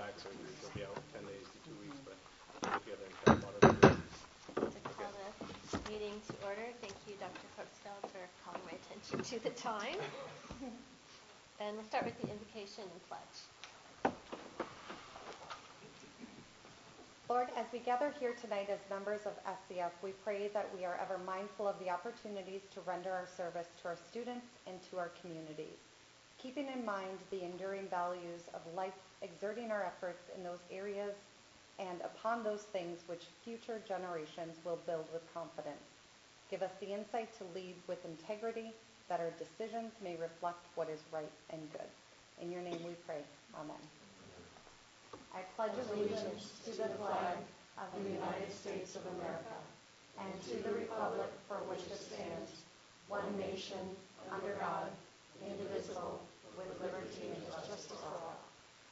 back, so she'll be out 10 days to 2 weeks, but we'll get her and monitor. To call the meeting to order. Thank you, Dr. Crooksfeld, for calling my attention to the time. And we'll start with the invocation and pledge. Lord, as we gather here tonight as members of SCF, we pray that we are ever mindful of the opportunities to render our service to our students and to our communities, keeping in mind the enduring values of life, exerting our efforts in those areas and upon those things which future generations will build with confidence. Give us the insight to lead with integrity, that our decisions may reflect what is right and good. In your name we pray. Amen. I pledge allegiance to the flag of the United States of America and to the republic for which it stands, one nation, under God, indivisible, with liberty and justice for all.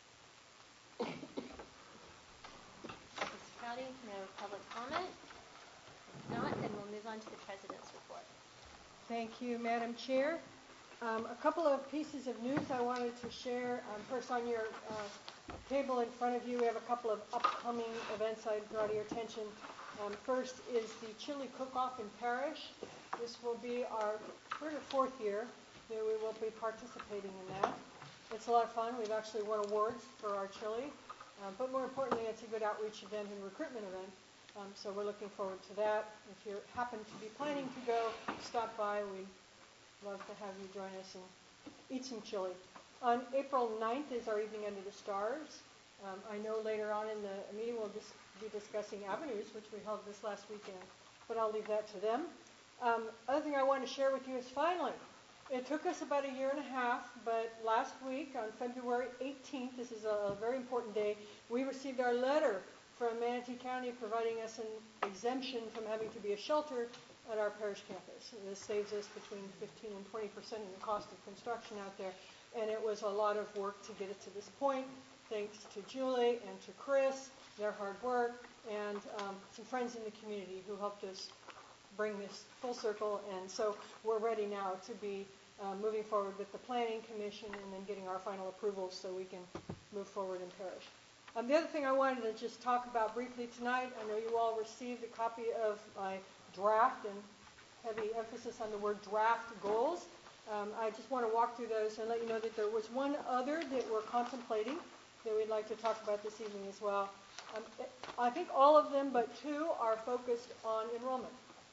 Mr. Crowdy, no public comment? If not, then we'll move on to the President's report. Thank you, Madam Chair. A couple of pieces of news I wanted to share. First, on your table in front of you, we have a couple of upcoming events I'd draw to your attention. First is the chili cook-off in Parrish. This will be our third or fourth year that we will be participating in that. It's a lot of fun. We've actually won awards for our chili, but more importantly, it's a good outreach event and recruitment event. So we're looking forward to that. If you happen to be planning to go, stop by. We'd love to have you join us and eat some chili. On April 9th is our Evening Under the Stars. I know later on in the meeting we'll just be discussing Avenues, which we held this last weekend, but I'll leave that to them. Other thing I want to share with you is finally, it took us about a year and a half, but last week on February 18th, this is a very important day, we received our letter from Manatee County providing us an exemption from having to be a shelter at our parish campus. This saves us between 15 and 20% in the cost of construction out there, and it was a lot of work to get it to this point. Thanks to Julie and to Chris, their hard work, and some friends in the community who helped us bring this full circle. And so we're ready now to be moving forward with the Planning Commission and then getting our final approvals so we can move forward in parish. The other thing I wanted to just talk about briefly tonight, I know you all received a copy of my draft, and heavy emphasis on the word draft goals. I just want to walk through those and let you know that there was one other that we're contemplating that we'd like to talk about this evening as well. I think all of them but two are focused on enrollment.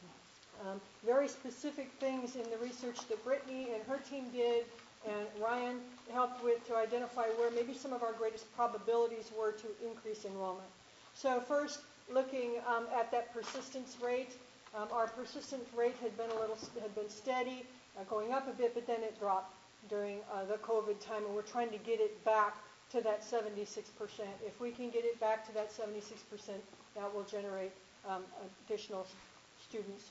Very specific things in the research that Brittany and her team did and Ryan helped with to identify where maybe some of our greatest probabilities were to increase enrollment. So first, looking at that persistence rate, our persistence rate had been steady, going up a bit, but then it dropped during the COVID time, and we're trying to get it back to that 76%. If we can get it back to that 76%, that will generate additional students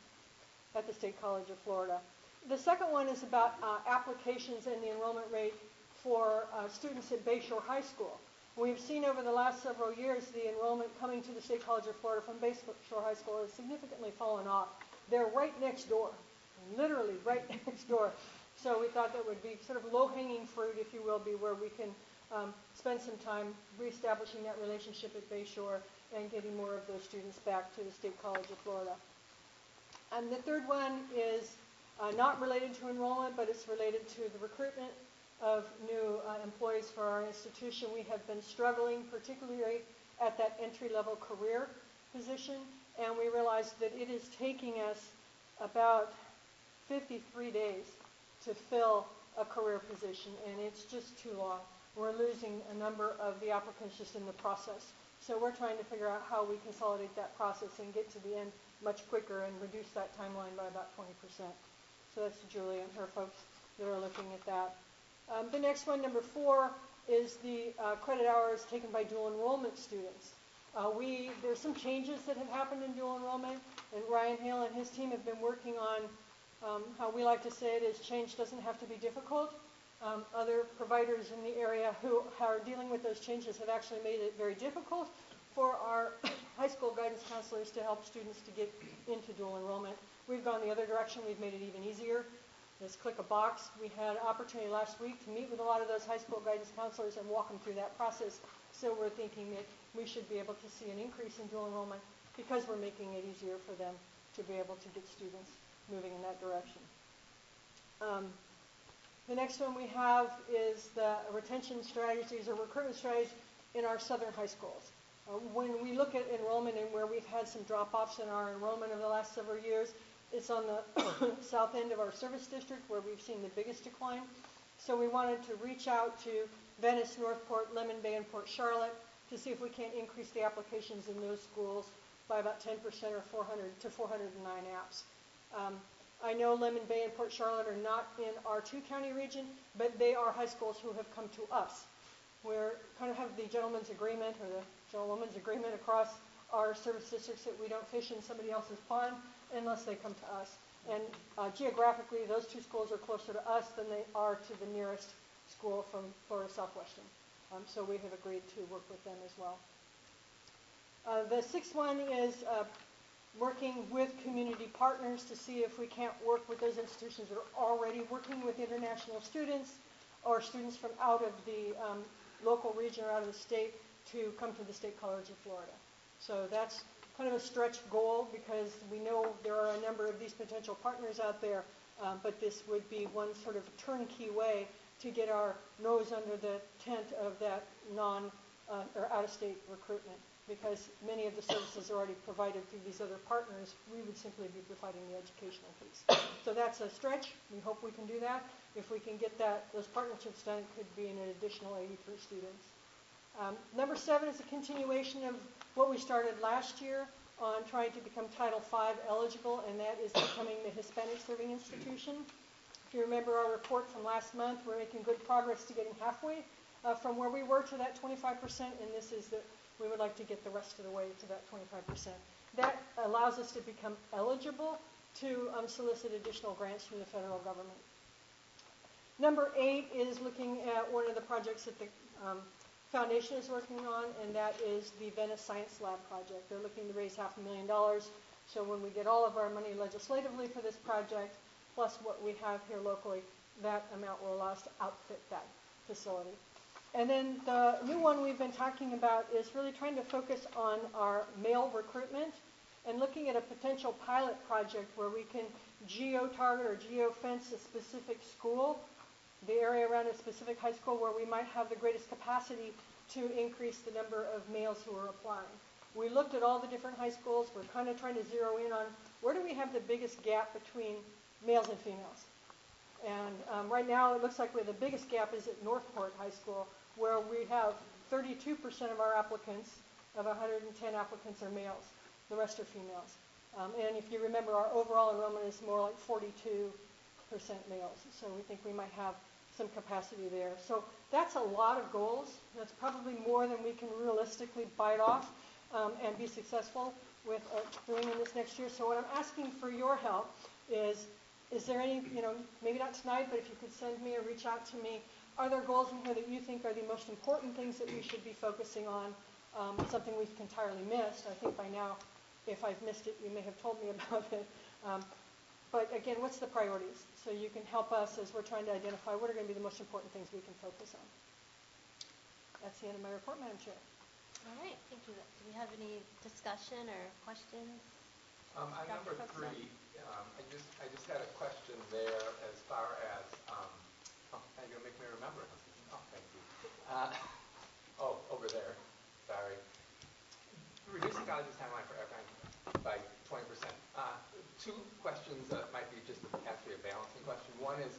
at the State College of Florida. The second one is about applications and the enrollment rate for students at Bayshore High School. We've seen over the last several years the enrollment coming to the State College of Florida from Bayshore High School has significantly fallen off. They're right next door, literally right next door. So we thought that would be sort of low-hanging fruit, if you will, be where we can spend some time reestablishing that relationship at Bayshore and getting more of those students back to the State College of Florida. And the third one is not related to enrollment, but it's related to the recruitment of new employees for our institution. We have been struggling, particularly at that entry-level career position, and we realized that it is taking us about 53 days to fill a career position, and it's just too long. We're losing a number of the applicants just in the process. So we're trying to figure out how we consolidate that process and get to the end much quicker and reduce that timeline by about 20%. So that's Julie and her folks that are looking at that. The next one, number 4, is the credit hours taken by dual enrollment students. There's some changes that have happened in dual enrollment, and Ryan Hale and his team have been working on how we like to say it is change doesn't have to be difficult. Other providers in the area who are dealing with those changes have actually made it very difficult for our high school guidance counselors to help students to get into dual enrollment. We've gone the other direction. We've made it even easier. Just click a box. We had an opportunity last week to meet with a lot of those high school guidance counselors and walk them through that process. So we're thinking that we should be able to see an increase in dual enrollment because we're making it easier for them to be able to get students moving in that direction. The next one we have is the retention strategies or recruitment strategies in our southern high schools. When we look at enrollment and where we've had some drop-offs in our enrollment over the last several years, it's on the south end of our service district where we've seen the biggest decline. So we wanted to reach out to Venice, Northport, Lemon Bay, and Port Charlotte to see if we can't increase the applications in those schools by about 10% or 400 to 409 apps. I know Lemon Bay and Port Charlotte are not in our two-county region, but they are high schools who have come to us. We kind of have the gentleman's agreement or the gentlewoman's agreement across our service districts that we don't fish in somebody else's pond unless they come to us. And geographically, those two schools are closer to us than they are to the nearest school from Florida Southwestern. So we have agreed to work with them as well. The sixth one is working with community partners to see if we can't work with those institutions that are already working with international students or students from out of the local region or out of the state to come to the State College of Florida. So that's kind of a stretch goal because we know there are a number of these potential partners out there, but this would be one sort of turnkey way to get our nose under the tent of that or out-of-state recruitment. Because many of the services are already provided through these other partners, we would simply be providing the educational piece. So that's a stretch. We hope we can do that. If we can get those partnerships done, it could be an additional 83 students. Number 7 is a continuation of what we started last year on trying to become Title V eligible, and that is becoming the Hispanic Serving Institution. If you remember our report from last month, we're making good progress to getting halfway from where we were to that 25%, and this is that we would like to get the rest of the way to that 25%. That allows us to become eligible to solicit additional grants from the federal government. Number 8 is looking at one of the projects that the foundation is working on, and that is the Venice Science Lab project. They're looking to raise $500,000. So when we get all of our money legislatively for this project, plus what we have here locally, that amount will allow us to outfit that facility. And then the new one we've been talking about is really trying to focus on our male recruitment and looking at a potential pilot project where we can geo-target or geo-fence a specific school, the area around a specific high school where we might have the greatest capacity to increase the number of males who are applying. We looked at all the different high schools. We're kind of trying to zero in on where do we have the biggest gap between males and females. And right now it looks like the biggest gap is at Northport High School, where we have 32% of our applicants, of 110 applicants, are males. The rest are females. And if you remember, our overall enrollment is more like 42% males. So we think we might have some capacity there. So that's a lot of goals. That's probably more than we can realistically bite off and be successful with doing in this next year. So what I'm asking for your help is there any, maybe not tonight, but if you could send me or reach out to me, are there goals in here that you think are the most important things that we should be focusing on? Something we've entirely missed. I think by now, if I've missed it, you may have told me about it. But again, what's the priorities? So you can help us as we're trying to identify what are going to be the most important things we can focus on. That's the end of my report, Madam Chair. All right, thank you. Do we have any discussion or questions? On number 3, I just had a question there as far as, are you going to make me remember? Oh, thank you. Over there, sorry. Reducing college's timeline for FNC by 20%. 2 questions that might be just actually a balancing question. One is,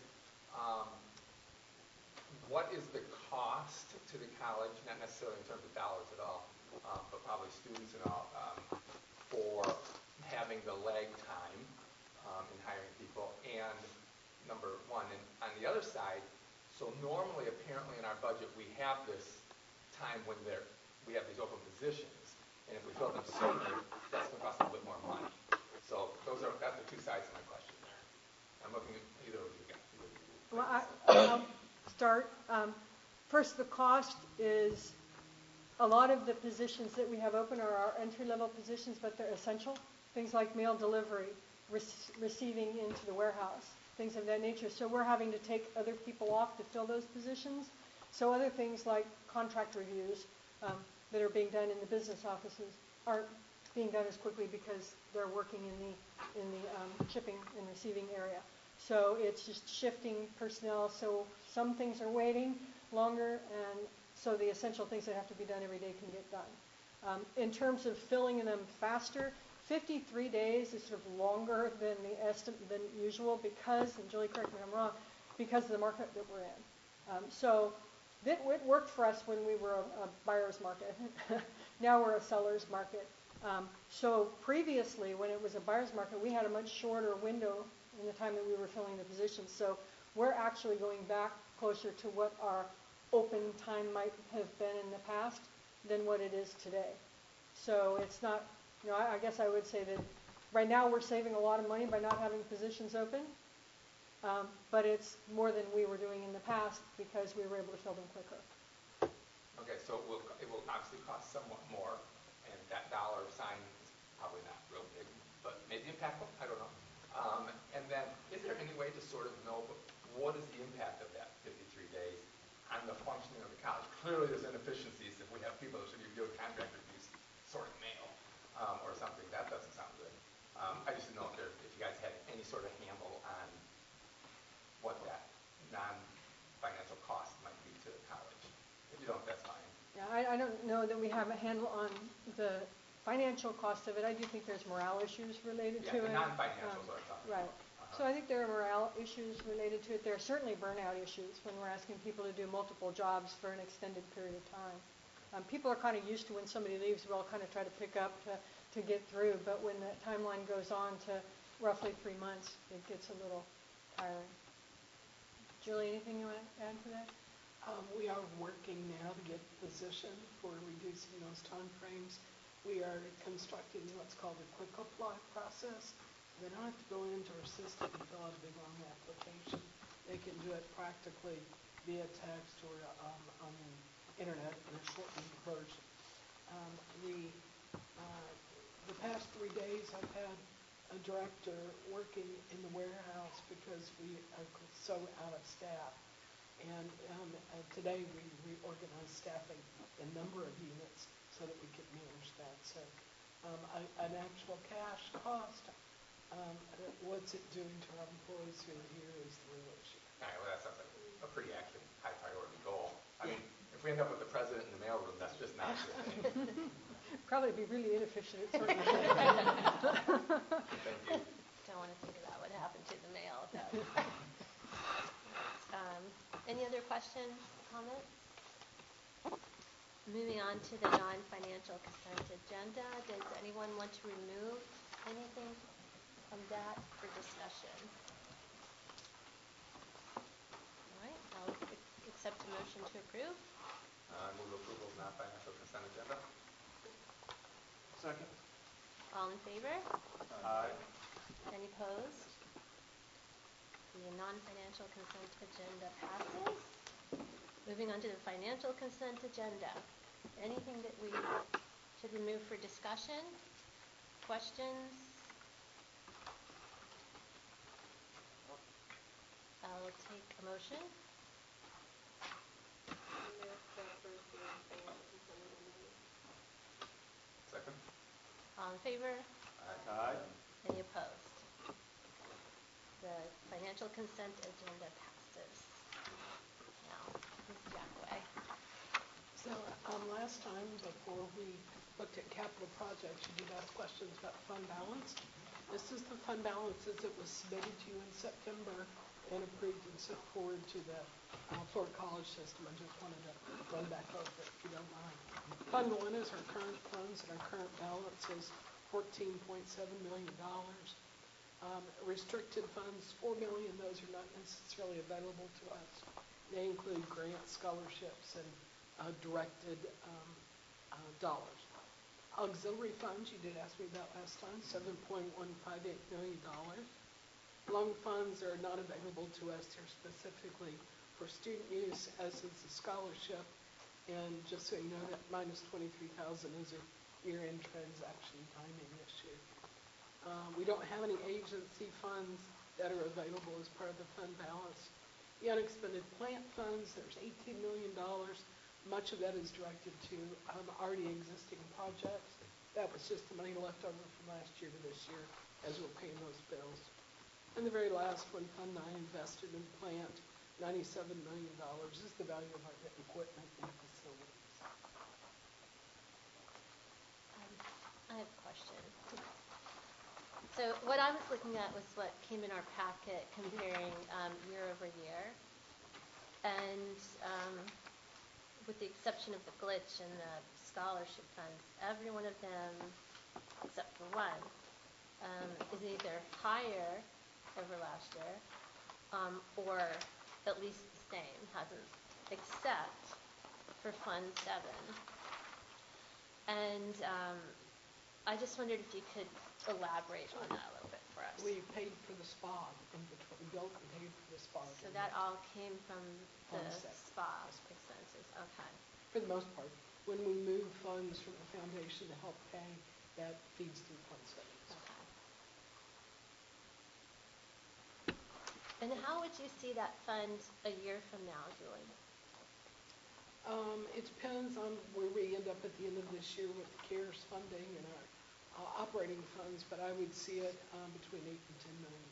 what is the cost to the college, not necessarily in terms of dollars at all, but probably students and all, for having the lag time in hiring people? And number 1, and on the other side, so normally, apparently in our budget, we have this time when we have these open positions, and if we fill them sooner, that's going to cost a little bit more money. So that's the 2 sides of my question there. I'm looking at either of you guys. Well, I'll start. First, the cost is a lot of the positions that we have open are our entry-level positions, but they're essential. Things like mail delivery, receiving into the warehouse, things of that nature. So we're having to take other people off to fill those positions. So other things like contract reviews that are being done in the business offices aren't being done as quickly because they're working in the shipping and receiving area. So it's just shifting personnel. So some things are waiting longer, and so the essential things that have to be done every day can get done. In terms of filling them faster, 53 days is sort of longer than than usual because, and Julie, correct me if I'm wrong, because of the market that we're in. So it worked for us when we were a buyer's market. Now we're a seller's market. So previously, when it was a buyer's market, we had a much shorter window in the time that we were filling the positions. So we're actually going back closer to what our open time might have been in the past than what it is today. So it's not, I guess I would say that right now we're saving a lot of money by not having positions open, but it's more than we were doing in the past because we were able to fill them quicker. Okay, so it will obviously cost somewhat more, and that dollar sign is probably not real big, but maybe impactful, I don't know. And then, is there any way to sort of know what is the impact of that 53 days on the functioning of the college? Clearly there's inefficiencies if we have people that should be doing contract reviews sorting mail or something. That doesn't sound good. I just didn't know if you guys had any sort of handle on what that non-financial cost might be to the college. If you don't, that's fine. Yeah, I don't know that we have a handle on the financial cost of it. I do think there's morale issues related to it. Yeah, the non-financials are talking right. about. So I think there are morale issues related to it. There are certainly burnout issues when we're asking people to do multiple jobs for an extended period of time. People are kind of used to when somebody leaves, we'll kind of try to pick up to get through. But when that timeline goes on to roughly 3 months, it gets a little tiring. Julie, anything you want to add to that? We are working now to get position for reducing those time frames. We are constructing what's called a quick apply process. They don't have to go into our system and fill out a big long application. They can do it practically via text or on the internet in a shortened version. The past 3 days I've had a director working in the warehouse because we are so out of staff. And today we reorganized staffing in a number of units so that we could manage that. So an actual cash cost, what's it doing to our employees who are here is the real issue. All right, well, that sounds like a pretty actually high priority goal. I mean, if we end up with the president in the mailroom, that's just not a good thing. Probably be really inefficient at certain Thank you. Don't want to think about what happened to the mail. Any other questions, comments? Moving on to the non-financial consent agenda. Does anyone want to remove anything from that for discussion? All right, I'll accept a motion to approve. Move approval of non-financial consent agenda. Second. All in favor? Aye. Any opposed? The non-financial consent agenda passes. Moving on to the financial consent agenda. Anything that we should remove for discussion? Questions? I'll take a motion. Second. All in favor? Aye. Any opposed? The financial consent agenda passes. Now, Ms. Jackway. So last time, before we looked at capital projects, you did ask questions about fund balance. This is the fund balances that was submitted to you in September and approved and sent forward to the Florida College system. I just wanted to run back over it, if you don't mind. Fund 1 is our current funds, and our current balance is $14.7 million. Restricted funds, $4 million. Those are not necessarily available to us. They include grants, scholarships, and directed dollars. Auxiliary funds, you did ask me about last time, $7.158 million. Loan funds are not available to us. They're specifically for student use, as is the scholarship. And just so you know, that minus $23,000 is a year-end transaction timing this year. We don't have any agency funds that are available as part of the fund balance. The unexpended plant funds, there's $18 million. Much of that is directed to already existing projects. That was just the money left over from last year to this year as we're paying those bills. And the very last one, Fund 9, invested in plant, $97 million is the value of our equipment and facilities. I have a question. So what I was looking at was what came in our packet comparing year over year. And with the exception of the glitch and the scholarship funds, every one of them, except for one, is either higher over last year or at least the same, hasn't, except for Fund 7. And I just wondered if you could elaborate on that a little bit for us. We paid for the spa in between, we built and paid for the spa. So that all came from the Fund 7. spa expenses, okay. For the most part, when we move funds from the foundation to help pay, that feeds through Fund 7. Okay. And how would you see that fund a year from now, Julie? It depends on where we end up at the end of this year with the CARES funding and our operating funds, but I would see it between $8 and $10 million.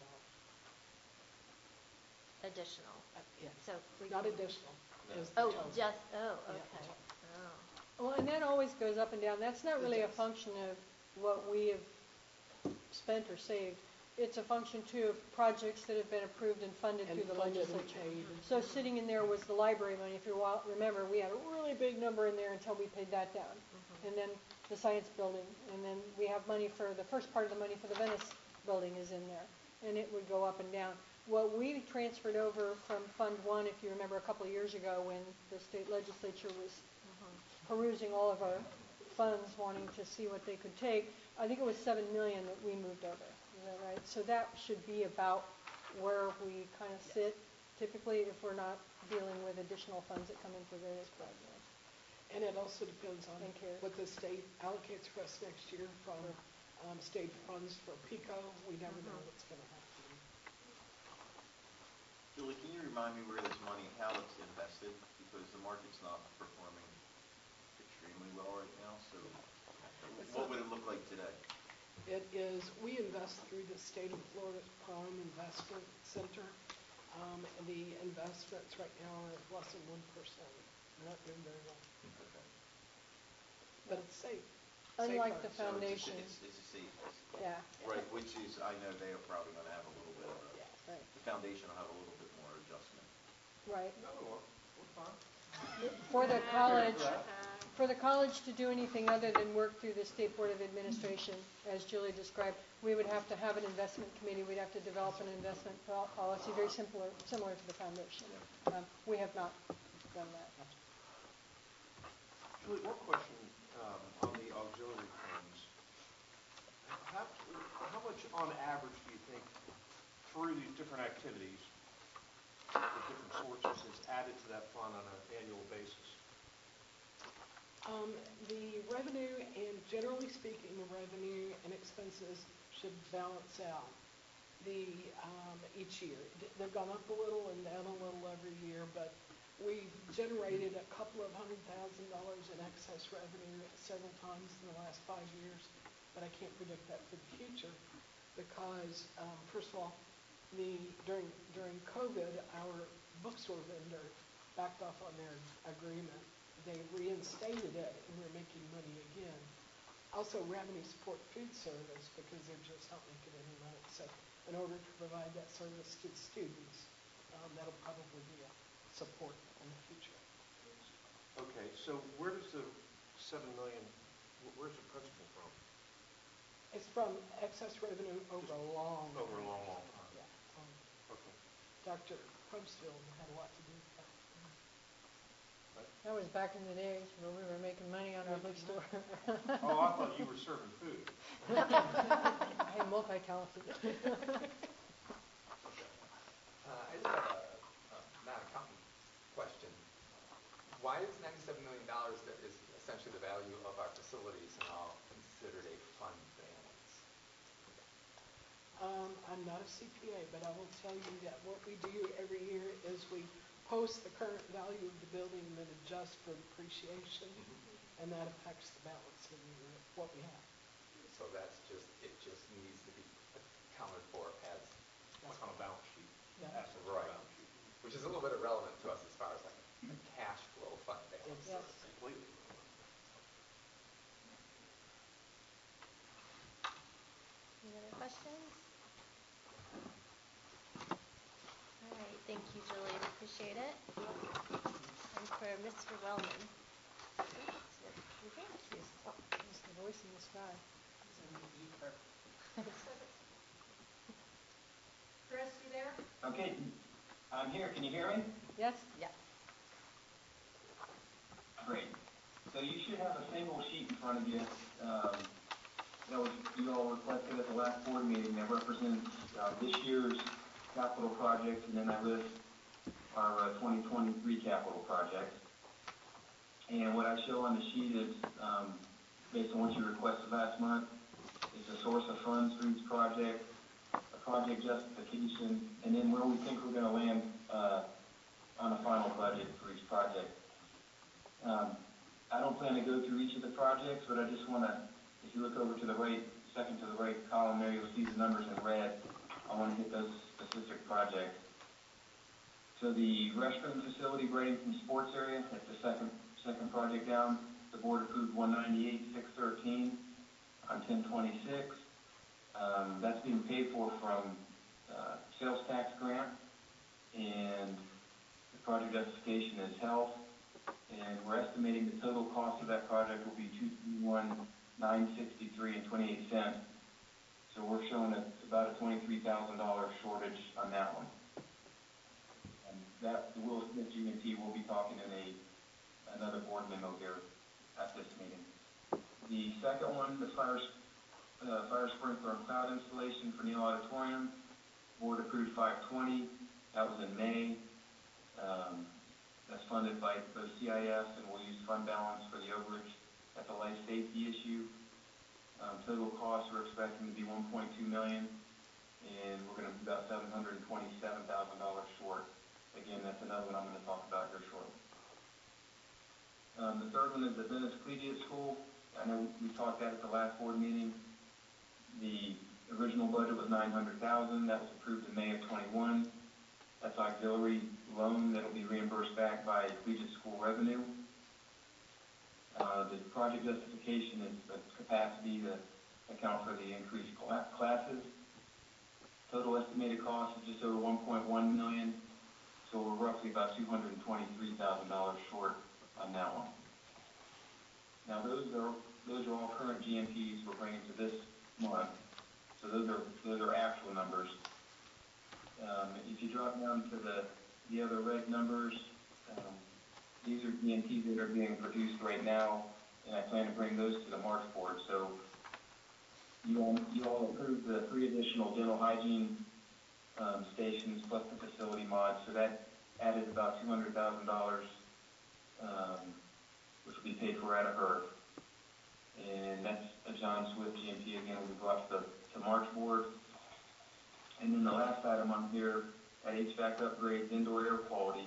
Additional? Yes, So we not can- additional. No. as the Oh, total. just, oh, Yeah, the okay. total. Oh. Well, and that always goes up and down. That's not It really a does. function of what we have spent or saved. It's a function too of projects that have been approved and funded And through the funded and legislature. paid. and- So sitting in there was the library money. If you remember, we had a really big number in there until we paid that down. And then the science building, and then we have money for, the first part of the money for the Venice building is in there. And it would go up and down. What we transferred over from Fund 1, if you remember a couple of years ago when the state legislature was perusing all of our funds, wanting to see what they could take, I think it was $7 million that we moved over. Is that right? So that should be about where we kind of sit typically if we're not dealing with additional funds that come in for various projects. And it also depends on And CARES. what the state allocates for us next year from state funds for PICO. We never know what's going to happen. Julie, can you remind me where this money, how it's invested? Because the market's not performing extremely well right now, so what would it look like today? It is, we invest through the state of Florida's Prime Investment Center. The investments right now are less than 1%. They're not doing very well, Okay. but it's safe. Unlike the Safeguards. foundation. It's a safe, Yeah, right, which is, I know they are probably gonna have a little bit of a, Yeah. right, the foundation will have a little bit more adjustment. right. No, we're fine. For the college to do anything other than work through the State Board of Administration, as Julie described, we would have to have an investment committee, we'd have to develop an investment policy, very similar to the foundation. We have not done that. Julie, one question on the auxiliary funds. How much on average do you think through these different activities, with different sources, is added to that fund on an annual basis? The revenue, and generally speaking, the revenue and expenses should balance out each year. They've gone up a little and down a little every year, but we've generated a couple of $100,000 in excess revenue several times in the last 5 years, but I can't predict that for the future because, first of all, during COVID, our bookstore vendor backed off on their agreement. They reinstated it, and we're making money again. Also, we're having to support food service because they're just not making any money. So in order to provide that service to the students, that'll probably be a support in the future. Okay, so where does the $7 million, where's the principal from? It's from excess revenue over a long time. Over a long, long time. Yeah. Okay. Dr. Crumsfield had a lot to do with that. That was back in the days where we were making money on our bookstore. Oh, I thought you were serving food. I am multi-talented. I just have a non-accountant question. Why is $97 million that is essentially the value of our facilities and all considered a fund balance? I'm not a CPA, but I will tell you that what we do every year is we post the current value of the building and then adjust for depreciation, and that affects the balance of what we have. So that's just, it just needs to be accounted for as, Like on a balance sheet, Yeah. assets on a Right. balance sheet. which is a little bit irrelevant to us as far as like a cash flow fund balance. Yes. Completely. Any other questions? All right, thank you, Julie, we appreciate it. And for Mr. Wellman. It's the voice in the sky. Chris, you there? Okay, I'm here. Can you hear me? Yes? Yes. Great. So you should have a single sheet in front of you. That was, you all requested at the last board meeting that represents this year's capital projects, and then I list our 2023 capital projects. And what I show on the sheet is, based on what you requested last month, is the source of funds for each project, a project justification, and then where we think we're going to land on a final budget for each project. I don't plan to go through each of the projects, but I just want to, if you look over to the right, second to the right column there, you'll see the numbers in red. I want to hit those specific projects. So the restroom facility Bradenton Sports Area, that's the second project down. The board approved 198,613 on 1026. That's being paid for from sales tax grant, and the project justification is health. And we're estimating the total cost of that project will be $231,963.28. So we're showing about a $23,000 shortage on that one. And that the Will Smith G&T will be talking in another board memo here at this meeting. The second one, the fire sprinkler and cloud installation for Neal Auditorium, board approved 520. That was in May. That's funded by both CIS, and we'll use fund balance for the overage. That's a life safety issue. Total costs we're expecting to be $1.2 million, and we're going to be about $727,000 short. Again, that's another one I'm going to talk about here shortly. The third one is the Venice Collegiate School. I know we talked that at the last board meeting. The original budget was $900,000. That was approved in May of 21. That's auxiliary loan that will be reimbursed back by collegiate school revenue. The project justification is the capacity to account for the increased classes. Total estimated cost is just over $1.1 million, so we're roughly about $223,000 short on that one. Now those are all current GMPs we're bringing to this month, so those are actual numbers. If you drop down to the other red numbers, these are GMPs that are being produced right now, and I plan to bring those to the March board. So you all approved the 3 additional dental hygiene stations plus the facility mod, so that added about $200,000, which will be paid for out of HERF. And that's a John Swift GMP again will be brought to the March board. And then the last item on here, at HVAC upgrades, indoor air quality,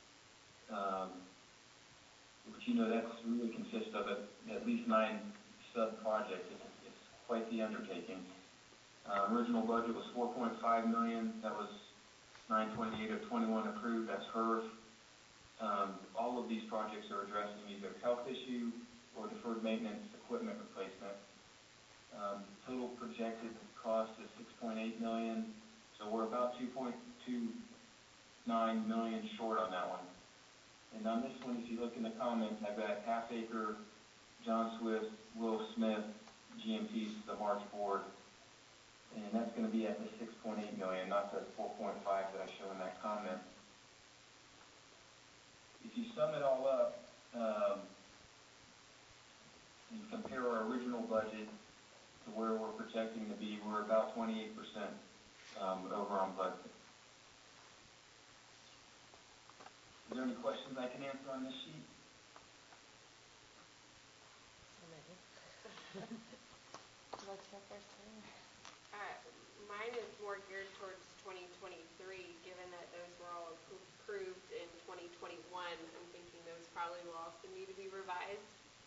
which that really consists of at least 9 sub-projects. It's quite the undertaking. Original budget was $4.5 million. That was 928 of 21 approved. That's HERF. All of these projects are addressing either health issue or deferred maintenance equipment replacement. Total projected cost is $6.8 million. So we're about $2.29 million short on that one. And on this one, if you look in the comments, I've got Half Acre, John Swift, Will Smith, GMPs to the March board. And that's going to be at the $6.8 million, not the $4.5 that I show in that comment. If you sum it all up, and compare our original budget to where we're projecting to be, we're about 28% over on budget. Is there any questions I can answer on this sheet? So many. Would you like to go first, Taylor? Mine is more geared towards 2023, given that those were all approved in 2021. I'm thinking those probably will also need to be revised.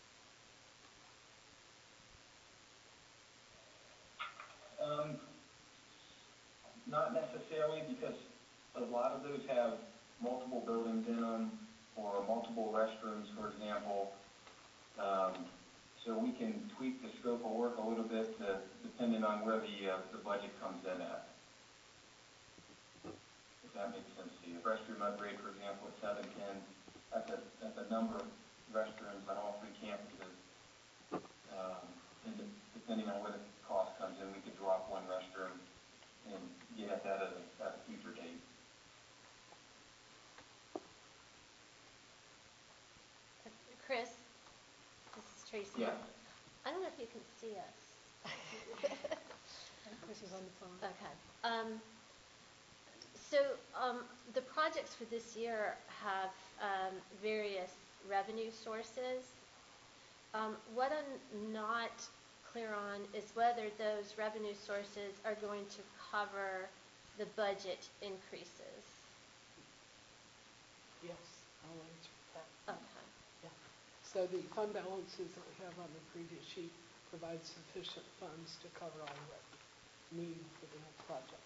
Not necessarily, because a lot of those have multiple buildings in them, or multiple restrooms, for example. So we can tweak the scope of work a little bit, depending on where the budget comes in at. If that makes sense to you. Restroom upgrade, for example, at 710, that's a number of restrooms on all 3 campuses. And depending on where the cost comes in, we could drop 1 restroom and get at that at a future date. Chris, this is Tracy. Yeah. I don't know if you can see us. Chris is on the phone. Okay. The projects for this year have various revenue sources. What I'm not clear on is whether those revenue sources are going to cover the budget increases. Yes, I'll answer that. Okay. Yeah. So the fund balances that we have on the previous sheet provide sufficient funds to cover all the need for the project.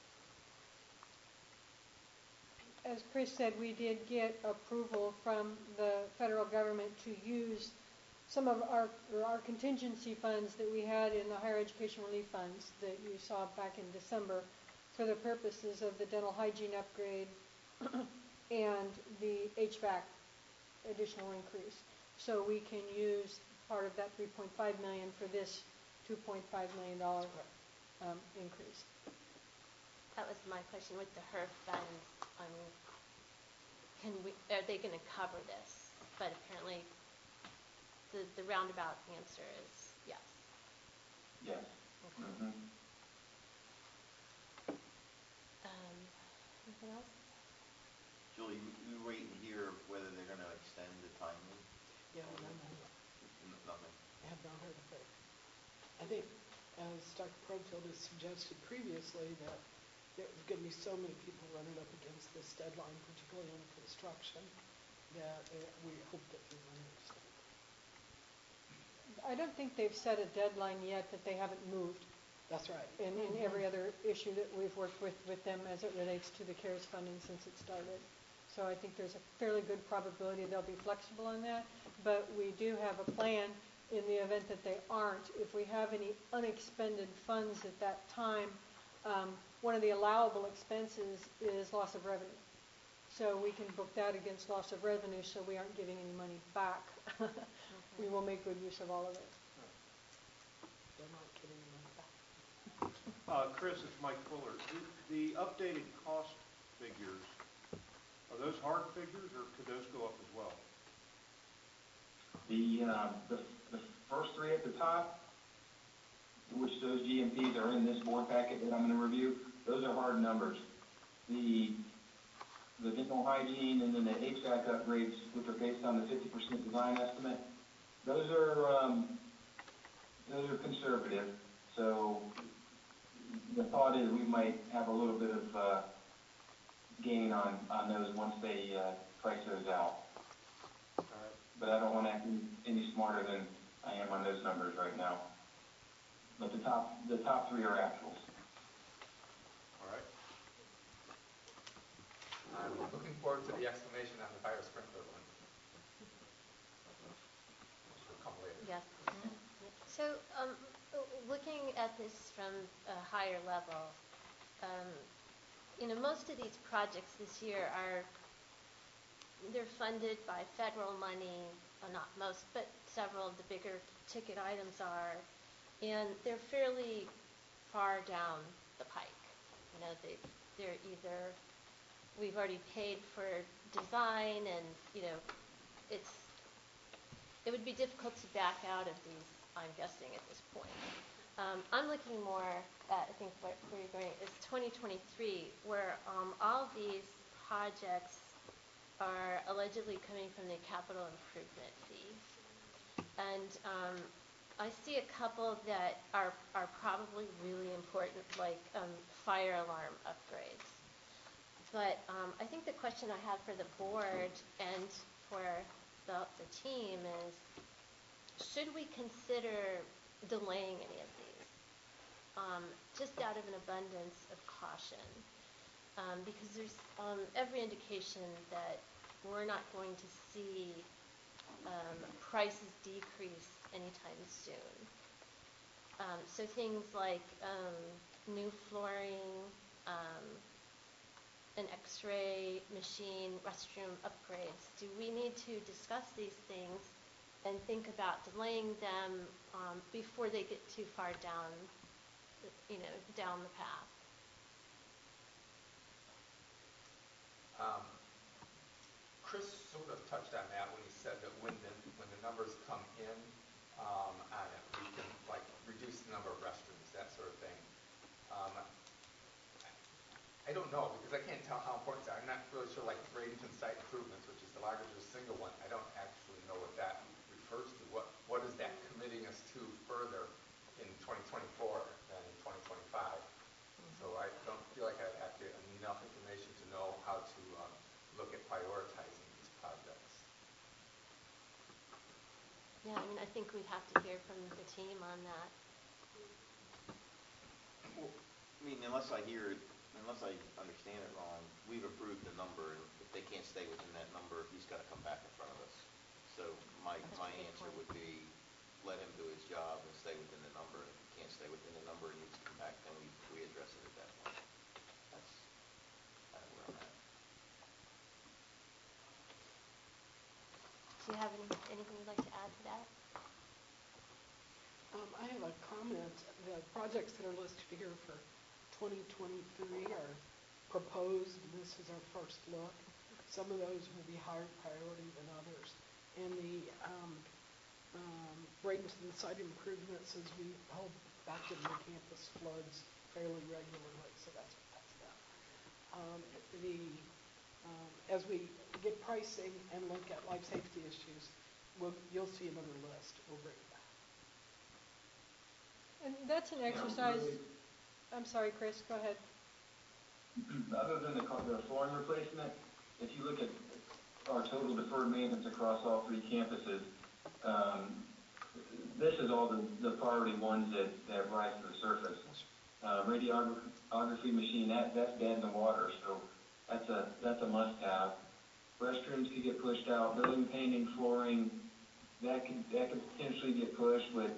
As Chris said, we did get approval from the federal government to use some of our contingency funds that we had in the higher education relief funds that you saw back in December for the purposes of the dental hygiene upgrade and the HVAC additional increase. So we can use part of that $3.5 million for this $2.5 million increase. That was my question with the HERF funds. I mean, are they going to cover this? But apparently, the roundabout answer is yes. Yes. Okay. Mm-hmm. Anything else? Julie, we wait and hear whether they're going to extend the time limit? Yeah, no, Nothing. I have not heard of it. I think, as Dr. Crowfield has suggested previously, that there's going to be so many people running up against this deadline, particularly in construction, that we hope that they will extend. I don't think they've set a deadline yet that they haven't moved. That's right. In every other issue that we've worked with them as it relates to the CARES funding since it started. So I think there's a fairly good probability they'll be flexible on that. But we do have a plan in the event that they aren't. If we have any unexpended funds at that time, one of the allowable expenses is loss of revenue. So we can book that against loss of revenue so we aren't giving any money back. We will make good use of all of it. They're not getting the money back. Chris, it's Mike Fuller. The updated cost figures, are those hard figures or could those go up as well? The first 3 at the top, which those GMPs are in this board packet that I'm going to review, those are hard numbers. The dental hygiene and then the HVAC upgrades, which are based on the 50% design estimate, those are conservative. So the thought is we might have a little bit of gain on those once they price those out. All right. But I don't want to act any smarter than I am on those numbers right now. But the top 3 are actuals. All right. I'm looking forward to the explanation on the fire sprinkler one. Which will come later. Yes. So, looking at this from a higher level, most of these projects this year they're funded by federal money. Well, not most, but several of the bigger ticket items are, and they're fairly far down the pike. They're either we've already paid for design, and it would be difficult to back out of these, I'm guessing, at this point. I'm looking more at, I think, where you're going is 2023, where all these projects are allegedly coming from the capital improvement fee. And I see a couple that are probably really important, like fire alarm upgrades. But I think the question I have for the board and for the team is, should we consider delaying any of these? Just out of an abundance of caution. Because there's every indication that we're not going to see prices decrease anytime soon. So things like new flooring, an X-ray machine, restroom upgrades. Do we need to discuss these things and think about delaying them before they get too far down, down the path? Chris sort of touched on that when he said that when the numbers come in on it, we can like reduce the number of restrooms, that sort of thing. I don't know, because I can't tell how important it's. I'm not really sure, like Bradenton site improvements, which is the largest single one. I don't actually know what that refers to. What is that committing us to further in 2024 than in 2025? So I don't feel like I have enough information to know how to look at prioritizing these projects. Yeah, I think we'd have to hear from the team on that. Well, unless I understand it wrong, we've approved the number, and if they can't stay within that number, he's got to come back in front of us. So my answer would be, let him do his job and stay within the number. If he can't stay within the number and needs to come back, then we address it at that point. That's kind of where I'm at. Do you have anything you'd like to add to that? I have a comment. The projects that are listed here for 2023 are proposed. This is our first look. Some of those will be higher priority than others. And the Bradenton site improvements, as we held back in the campus floods fairly regularly, so that's what that's about. As we get pricing and look at life safety issues, you'll see another list. We'll bring it back. And that's an exercise. I'm sorry, Chris, go ahead. Other than the flooring replacement, if you look at our total deferred maintenance across all three campuses, this is all the priority ones that rise to the surface. Radiography machine, that's dead in the water, so that's a must-have. Restrooms could get pushed out. Building painting, flooring, that could potentially get pushed, but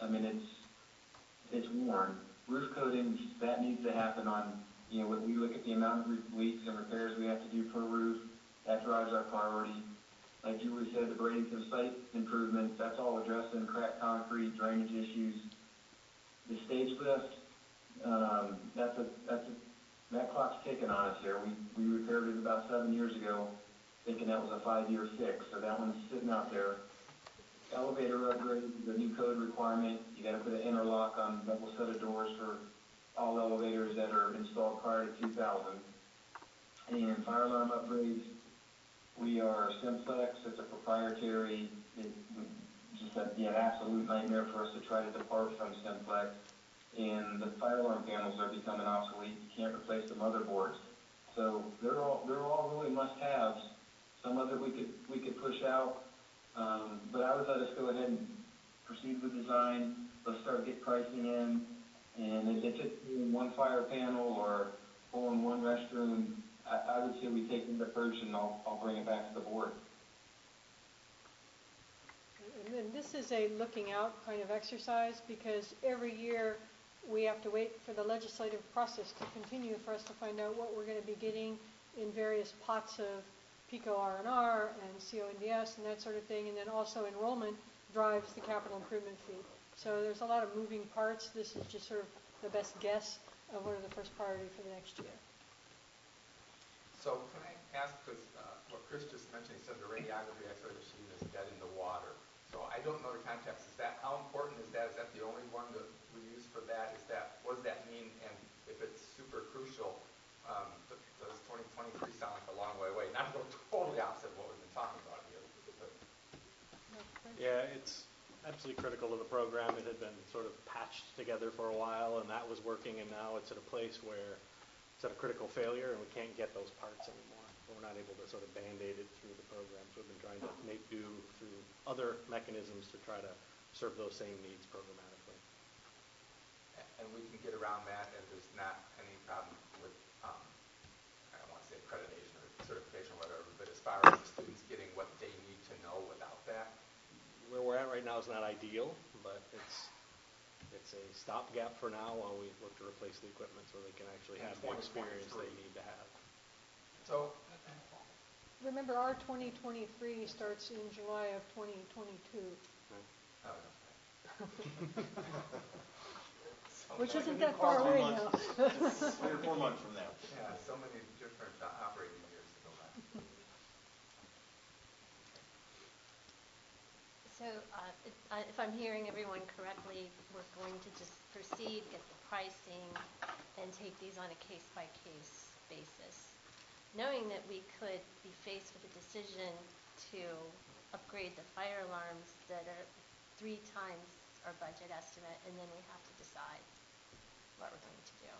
it's worn. Roof coatings, that needs to happen on, when we look at the amount of leaks and repairs we have to do per roof, that drives our priority. Like Julie said, the Bradenton site improvements, that's all addressing cracked concrete, drainage issues. The stage lift, that clock's ticking on us here. We repaired it about 7 years ago, thinking that was a 5-year fix, so that one's sitting out there. Elevator upgrade is a new code requirement. You got to put an interlock on double set of doors for all elevators that are installed prior to 2000. And fire alarm upgrades, we are Simplex. It's a proprietary. Just an absolute nightmare for us to try to depart from Simplex. And the fire alarm panels are becoming obsolete. You can't replace the motherboards. So they're all really must-haves. Some of it we could push out. But I would let us go ahead and proceed with design. Let's start get pricing in. And if it's one fire panel or pulling one restroom, I would say we take the approach, and I'll bring it back to the board. And then this is a looking out kind of exercise, because every year we have to wait for the legislative process to continue for us to find out what we're going to be getting in various pots of PICO R&R and CONDS and that sort of thing, and then also enrollment drives the capital improvement fee. So there's a lot of moving parts. This is just sort of the best guess of what are the first priority for the next year. So can I ask, because what Chris just mentioned, he said the radiography X-ray machine is dead in the water. So I don't know the context. How important is that? Is that the only one that we use for that? What does that mean? And if it's super crucial, does 2023 sound like a long way away? Not to go totally opposite of what we've been talking about here. But. Yeah, absolutely critical to the program. It had been sort of patched together for a while, and that was working, and now it's at a place where it's at a critical failure, and we can't get those parts anymore. We're not able to sort of Band-Aid it through the program, so we've been trying to make do through other mechanisms to try to serve those same needs programmatically. And we can get around that, and there's not any problem with, I don't want to say accreditation or certification or whatever, but as far as the students getting what they need to know without that. Where we're at right now is not ideal, but it's a stopgap for now while we look to replace the equipment so they can actually have the experience they need to have. So, Remember, our 2023 starts in July of 2022, oh, so which many- isn't that far away now. 3 or 4 months from now. Yeah, so many different operating years to go by. So if I'm hearing everyone correctly, we're going to just proceed, get the pricing, and take these on a case-by-case basis, knowing that we could be faced with a decision to upgrade the fire alarms that are 3 times our budget estimate, and then we have to decide what we're going to do.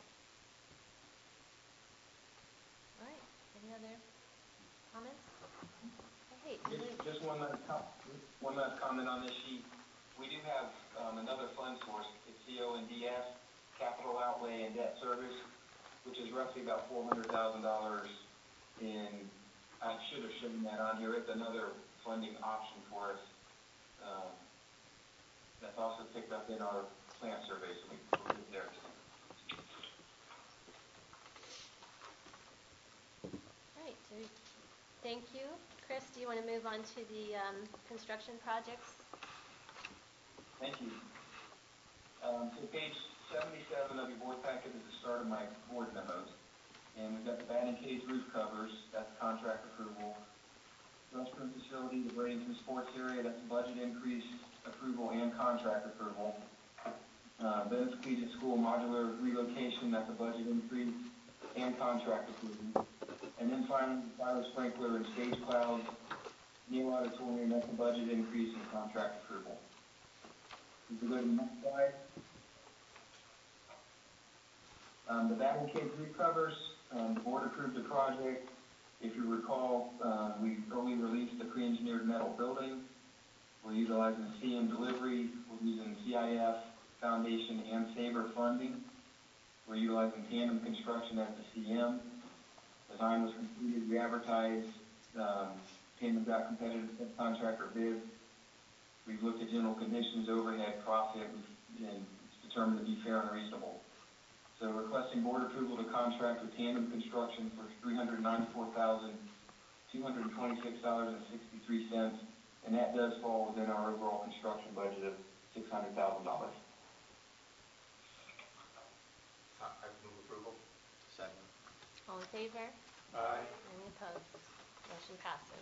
All right, any other comments? Hey, Just one last comment on this sheet. We do have another fund source, it's CONDS, capital outlay and debt service, which is roughly about $400,000 in, I should have shown that on here, it's another funding option for us. That's also picked up in our plant survey, so we'll get there. all right, so thank you. Chris, do you want to move on to the construction projects? Thank you. So page 77 of your board packet is the start of my board memos. And we've got the batting cage roof covers, that's contract approval. Restroom facility, the Bradenton Sports Area, that's budget increase approval and contract approval. Venice Collegiate School modular relocation, that's a budget increase and contract approval. And then finally, the fire sprinkler and stage clouds, new auditorium, that's a budget increase and contract approval. If we go to the next slide. The batting cage roof covers, the board approved the project. If you recall, we early released the pre-engineered metal building. We're utilizing CM delivery. We're using CIF, Foundation, and SABRE funding. We're utilizing Tandem Construction as the CM. Design was completed, we advertised, Tandem got competitive subcontractor bids. We've looked at general conditions, overhead, profit, and it's determined to be fair and reasonable. So requesting board approval to contract with Tandem Construction for $394,226.63, and that does fall within our overall construction budget of $600,000. I move approval. Second. All in favor? Aye. Any opposed? Motion passes.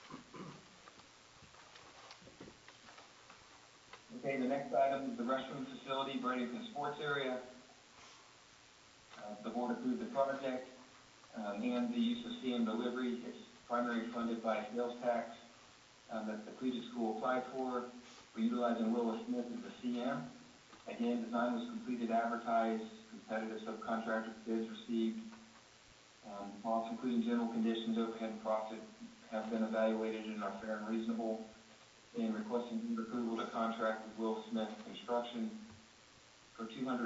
Okay, the next item is the restroom facility, Bradenton Sports Area. The board approved the project and the use of CM delivery. It's primarily funded by sales tax that the collegiate school applied for. We're utilizing Willis Smith as the CM. Again, design was completed, advertised, competitive subcontractor bids received. Costs including general conditions, overhead, and profit have been evaluated and are fair and reasonable. And requesting board approval to contract with Will Smith Construction for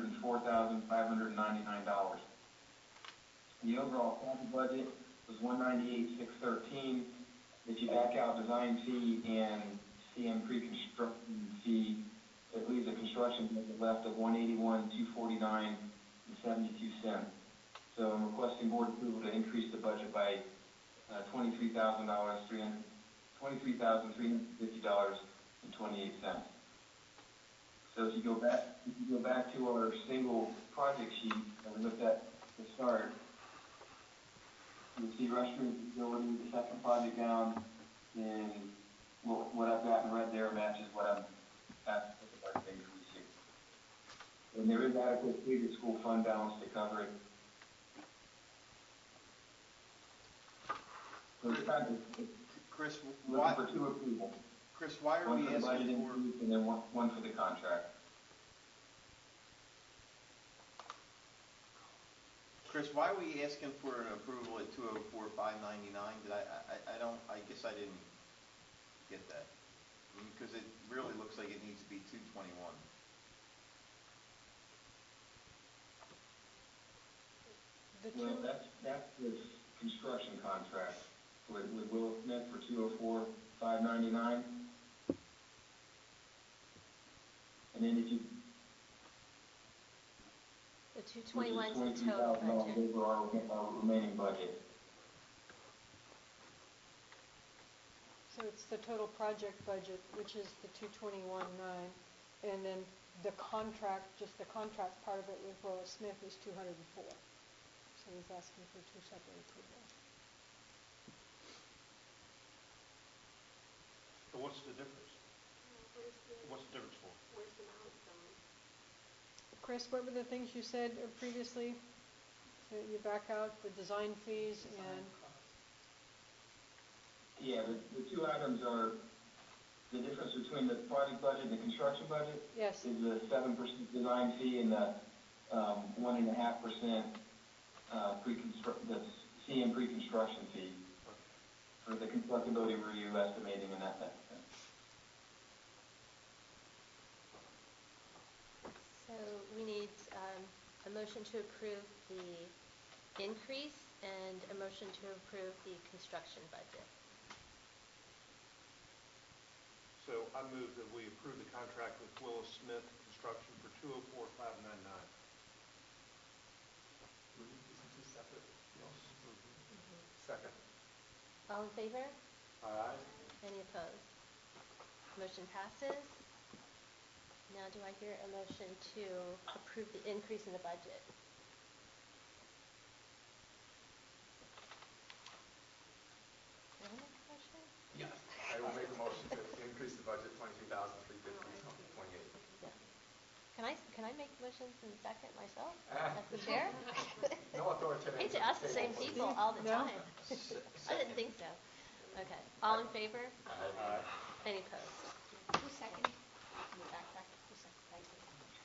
$204,599. The overall project budget was $198,613. If you back out design fee and CM pre-construction fee, it leaves a construction budget left of $181,249.72. So I'm requesting board approval to increase the budget by $23,350.28. So if you go back to our single project sheet that we looked at to start, you'll see restroom facility, the second project down, and what I've got in red there matches what I'm asking for the budget increase here. And there is adequate collegiate school fund balance to cover it. So it's kind of Chris, looking for 2 approval. Chris, why are One we for the budget asking for, increase and then one for the contract. Chris, why are we asking for an approval at 204,599? I guess I didn't get that. Because it really looks like it needs to be 221. The Well, two, that's this construction contract with Will Smith for 204,599. And then if you, The which is 221 is the total $23,000 budget. over our remaining budget. so it's the total project budget, which is the 221.9, and then the contract, just the contract part of it with Willis Smith is 204. So he's asking for two separate approvals. So what's the difference? What's the difference for? Where's the balance going? Chris, what were the things you said previously? So you back out the design fees and, Yeah, the two items are, the difference between the project budget and the construction budget yes, is the 7% design fee and the 1.5% the CM pre-construction fee for the constructability review estimating and that type of thing. So we need a motion to approve the increase and a motion to approve the construction budget. So I move that we approve the contract with Willis Smith Construction for 204,599. Isn't two separate motions? Second. All in favor? Aye. Any opposed? Motion passes. Now do I hear a motion to approve the increase in the budget? Can I make a motion? Yes. I will make a motion to increase the budget 22,350 to 28. Yeah. Can I make motions in second myself Ah. as the chair? No authoritarian. I hate to ask the same people all the No. time. I didn't think so. Okay. All in favor? Aye. Any opposed? Who's second? Back, who's second? Thank you.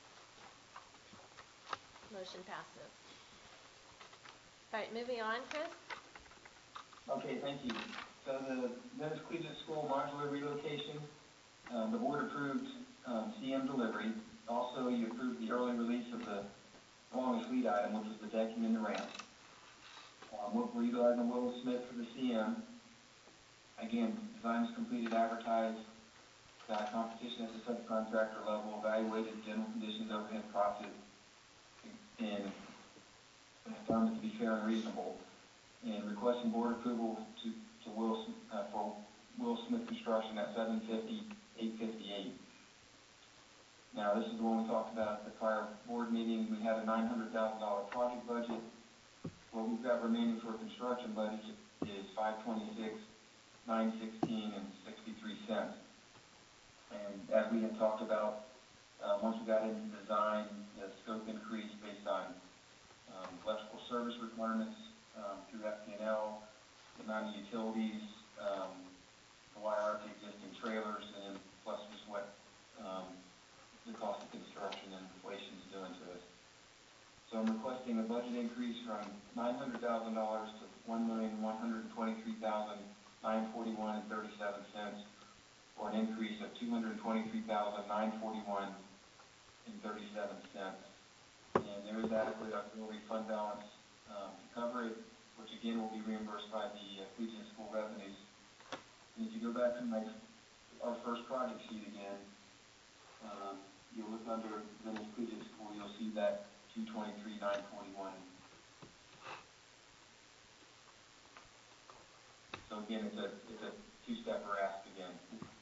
Motion passes. All right, moving on, Chris. Okay, thank you. So the Venice Collegiate School modular relocation, the board approved CM delivery. Also, you approved the early release of the longest lead item, which was the decking and the ramp. We're utilizing Willis Smith for the CM. Again, design is completed, advertised, got competition at the subcontractor level, evaluated general conditions, overhead profit, and found it to be fair and reasonable. And requesting board approval for Will Smith Construction at 750-858. Now, this is the one we talked about at the prior board meeting. We had a $900,000 project budget. What we've got remaining for a construction budget is $526,916 and 63 cents. And as we had talked about, once we got into design, the scope increased based on electrical service requirements through FP&L, the amount of utilities, the wire out to existing trailers, and then plus just what the cost of construction and inflation is doing to us. So I'm requesting a budget increase from $900,000 to $1,123,941.37, or an increase of $223,941.37. And there is adequate auxiliary fund balance to cover it, which again will be reimbursed by the Collegiate School revenues. And if you go back to our first project sheet again, you'll look under Venice Collegiate School, you'll see that $223,941. So again, it's a two-stepper ask again.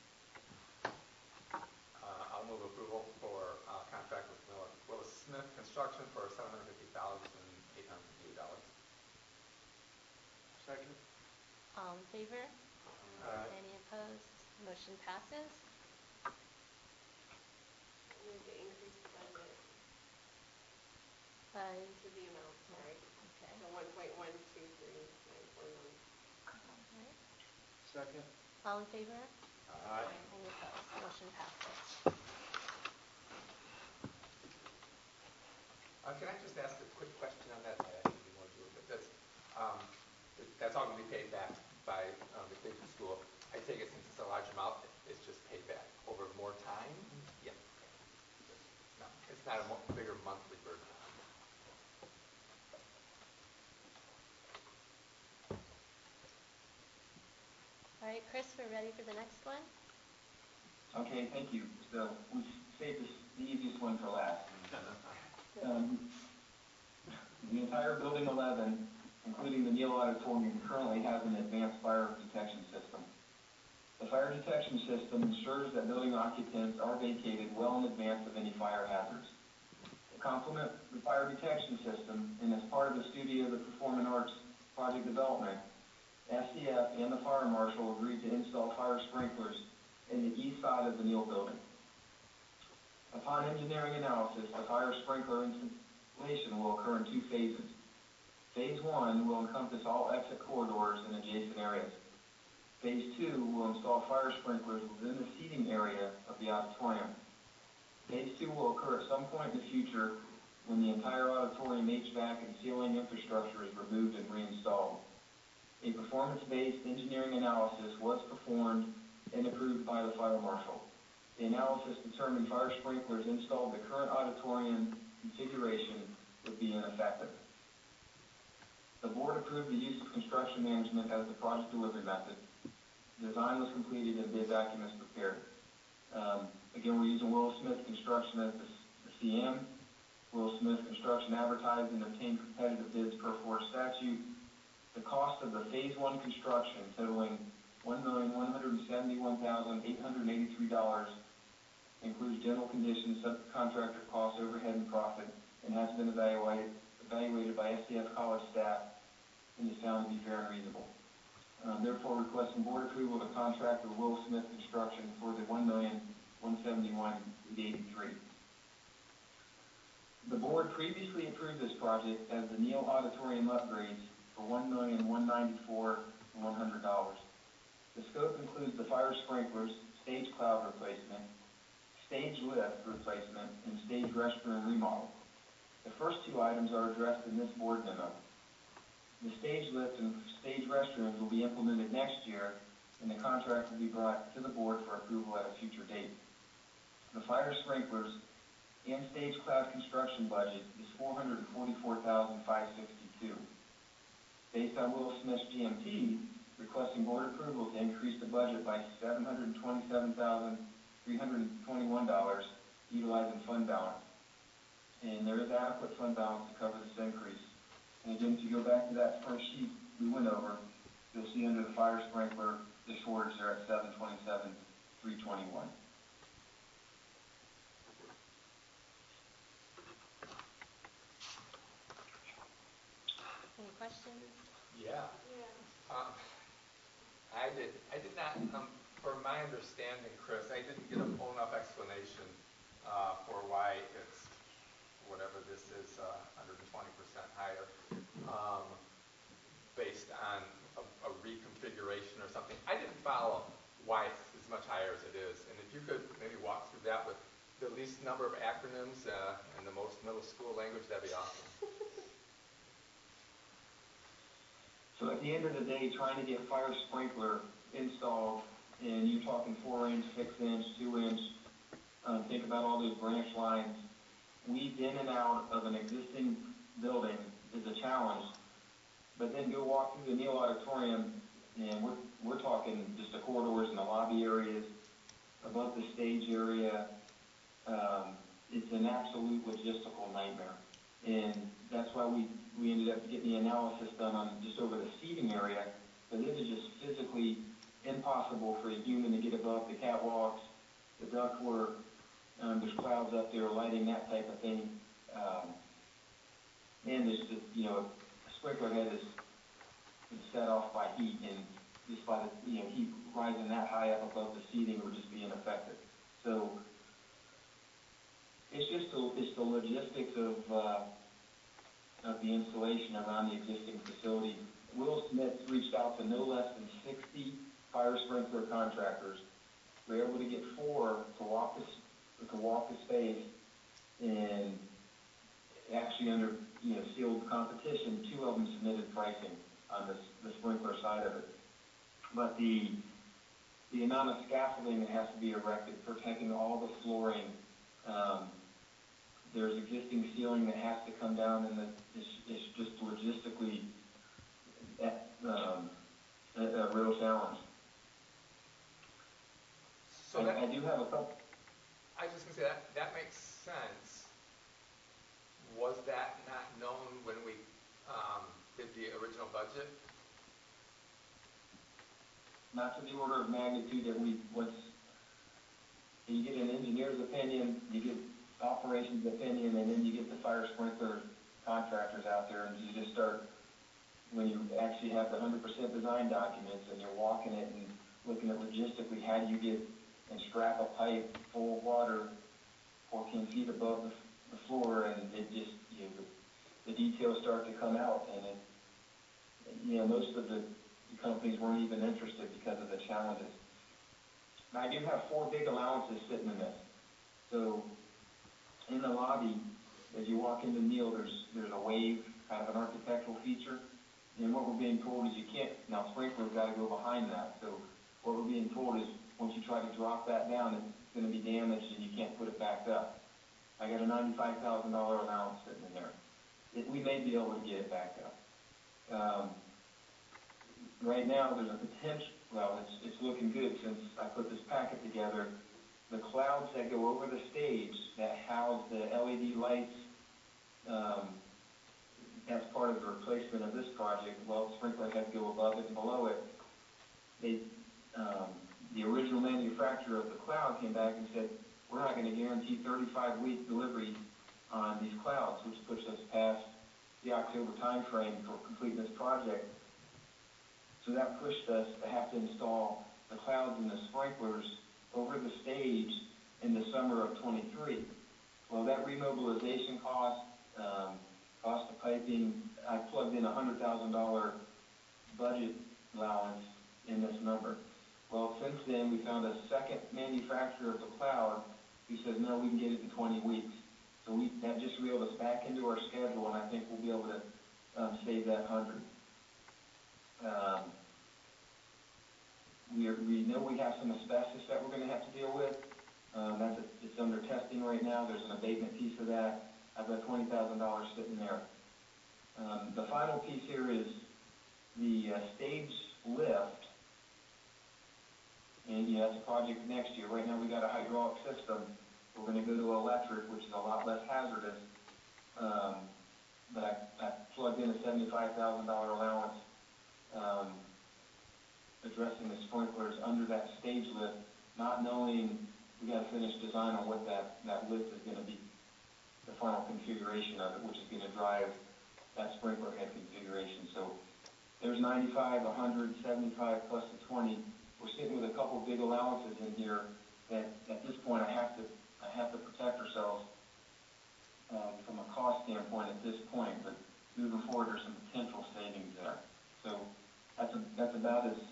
I'll move approval for contract with Willis Smith Construction for $750,858. Second? All in favor? Aye. Any opposed? Motion passes. I move to increase the budget to the amount, sorry. Okay. So 1.123941. All right. Second? All in favor? Aye. Any opposed? Motion passes. Can I just ask a quick question on that? I actually want to do it, but that's all going to be paid back by the kids in school. I take it since it's a large amount, it's just paid back over more time? Yeah. No, it's not a bigger monthly burden. All right, Chris, we're ready for the next one. Okay, thank you. So we saved the easiest one for last. The entire Building 11, including the Neal Auditorium, currently has an advanced fire detection system. The fire detection system ensures that building occupants are vacated well in advance of any fire hazards. To complement the fire detection system, and as part of the Studio of the Performing Arts project development, SCF and the fire marshal agreed to install fire sprinklers in the east side of the Neal building. Upon engineering analysis, the fire sprinkler installation will occur in 2 phases. Phase 1 will encompass all exit corridors and adjacent areas. Phase 2 will install fire sprinklers within the seating area of the auditorium. Phase 2 will occur at some point in the future when the entire auditorium HVAC and ceiling infrastructure is removed and reinstalled. A performance-based engineering analysis was performed and approved by the fire marshal. The analysis determined fire sprinklers installed in the current auditorium configuration would be ineffective. The board approved the use of construction management as the project delivery method. Design was completed and bid document is prepared. Again, we're using Willow Smith Construction as the CM. Willow Smith Construction advertised and obtained competitive bids per Florida statute. The cost of the Phase 1 construction, totaling $1,171,883, includes general conditions, subcontractor costs, overhead, and profit, and has been evaluated by SCF college staff and is found to be fair and reasonable. Therefore, requesting board approval of the contract with Willow Smith Construction for the $1,171,883. The board previously approved this project as the Neal Auditorium upgrades for $1,194,100. The scope includes the fire sprinklers, stage cloud replacement, stage lift replacement, and stage restroom remodel. The first 2 items are addressed in this board memo. The stage lift and stage restrooms will be implemented next year, and the contract will be brought to the board for approval at a future date. The fire sprinklers and stage cloud construction budget is $444,562. Based on Willow Smith's GMP, requesting board approval to increase the budget by $727,321 utilizing fund balance. And there is adequate fund balance to cover this increase. And again, if you go back to that first sheet we went over, you'll see under the fire sprinkler, the shortage there at $727,321. Any questions? Yeah. I did not, for my understanding, Chris, I didn't get a full enough explanation for why it's, whatever this is, 120% higher, based on a reconfiguration or something. I didn't follow why it's as much higher as it is. And if you could maybe walk through that with the least number of acronyms and the most middle school language, that'd be awesome. So at the end of the day, trying to get fire sprinkler installed, and you're talking 4-inch, 6-inch, 2-inch, think about all those branch lines, weaved in and out of an existing building is a challenge. But then go walk through the Neal Auditorium, and we're talking just the corridors and the lobby areas, above the stage area. It's an absolute logistical nightmare. And that's why we ended up getting the analysis done on just over the seating area, but it is just physically impossible for a human to get above the catwalks, the ductwork, there's clouds up there, lighting, that type of thing. And there's just, a sprinkler head is set off by heat, and just by the, heat rising that high up above the seating would just be ineffective. So it's just the logistics of the installation around the existing facility. Will Smith reached out to no less than 60 fire sprinkler contractors We were able to get 4 to walk the space, and actually under, sealed competition, 2 of them submitted pricing on the sprinkler side of it. But the amount of scaffolding that has to be erected, protecting all the flooring, there's existing ceiling that has to come down, and it's just logistically a real challenge. So that, I do have a couple. I was just gonna say that makes sense. Was that not known when we did the original budget? Not to the order of magnitude that you get an engineer's opinion, you get operations opinion, and then you get the fire sprinkler contractors out there, and you just start, when you actually have the 100% design documents and you're walking it and looking at logistically, how do you get and strap a pipe full of water 14 feet above the floor, and it just, the details start to come out, and most of the companies weren't even interested because of the challenges. Now, I do have 4 big allowances sitting in this. So in the lobby, as you walk into Neil, there's a wave, kind of an architectural feature. And what we're being told is you can't, now sprinklers got to go behind that. So what we're being told is once you try to drop that down, it's going to be damaged and you can't put it back up. I got a $95,000 allowance sitting in there. We may be able to get it back up. Right now, there's a potential, well, it's looking good since I put this packet together. The clouds that go over the stage that house the LED lights, that's part of the replacement of this project. Well, sprinkler heads go above it and below it. The original manufacturer of the cloud came back and said, we're not going to guarantee 35-week delivery on these clouds, which puts us past the October time frame for completing this project. So that pushed us to have to install the clouds and the sprinklers over the stage in the summer of '23. Well, that remobilization cost, cost of piping, I plugged in a $100,000 budget allowance in this number. Well, since then, we found a second manufacturer of the cloud who says, no, we can get it in 20 weeks. So that just reeled us back into our schedule, and I think we'll be able to save that 100. We know we have some asbestos that we're going to have to deal with. It's under testing right now. There's an abatement piece of that. I've got $20,000 sitting there. The final piece here is the stage lift. And that's a project next year. Right now we got a hydraulic system. We're going to go to electric, which is a lot less hazardous. But I plugged in a $75,000 allowance addressing the sprinklers under that stage lift, not knowing we got to finish design on what that lift is going to be, the final configuration of it, which is going to drive that sprinkler head configuration. So there's 95, 100, 75 plus the 20. We're sitting with a couple big allowances in here that at this point I have to protect ourselves from a cost standpoint at this point, but moving forward there's some potential savings there. So that's about as